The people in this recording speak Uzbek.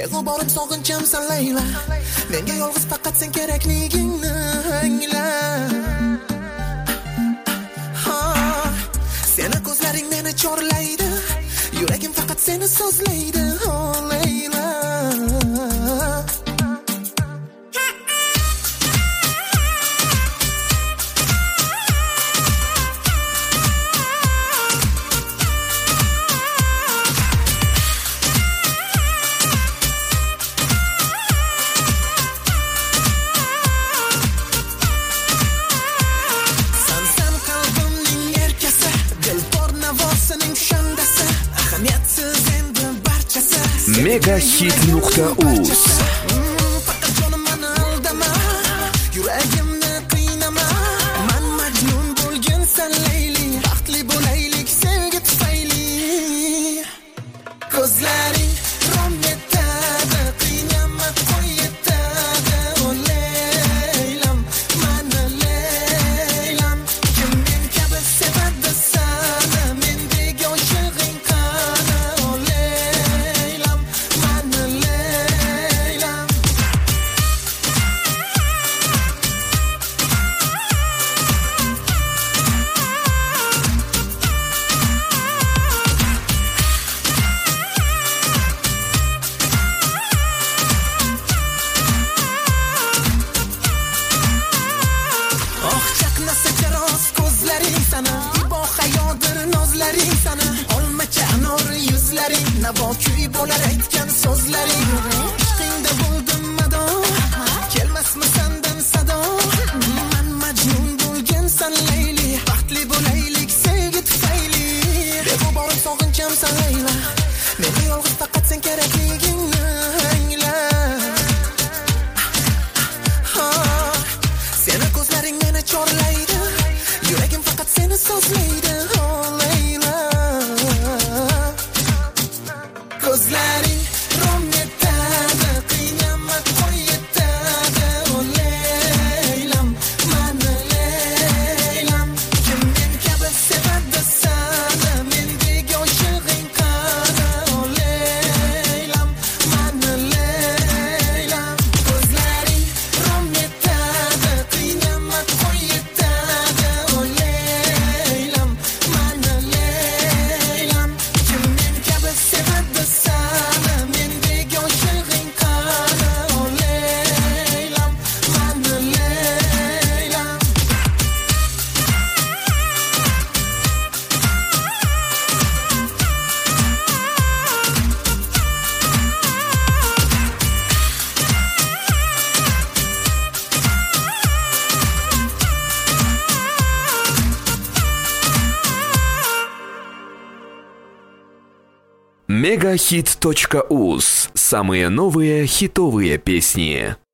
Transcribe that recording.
Beg'uborim sog'inchamsan Layla, menga yolg'iz faqat sen kerakligingni angla. Seni ko'zlaring meni chorlaydi, yuragim faqat seni so'zlaydi, oh Layla. Megahit.uz Yuragimni qiynama, men majnun bo'lgansan Layli, baxtli bo'laylik sevgi tufayli. Ko'zlaring rom etadi, qiynama qo'y etadi, oh Laylam, meni Laylam. Kim men kabi sevadi seni, mendek oshig'ing qani, oh Laylam, meni Laylam. Oh chaqnasa jaroz ko'zlaring sana, ibo hayodir nozlaring sana, olmacha anor yuzlaring, navo kuy bo'lar aytgan so'zlaring. Ishqingda bo'ldim mado, kelmasmi sendan sado, men majnun bo'lgansan Layli, baxtli bo'laylik sevgi tufayli. Beg'uborim sog'inchamsan Layla, menga yolg'iz faqat sen kerakligingni angla. Seni ko'zlaring meni chorlaydi, yuragim faqat seni so'zlaydi, oh Layla. Ko'zlaring rom etadi, qiynama qo'y etadi, oh Laylam, meni Laylam. Kim men kabi sevadi seni, mendek oshig'ing qani, oh Laylam, meni Laylam. Ko'zlaring rom etadi, qiynama qo'y etadi, oh Laylam, meni Laylam. Kim men kabi sevadi seni, mendek oshig'ing qani, oh Laylam, meni Laylam. Megahit.uz. Самые новые хитовые песни.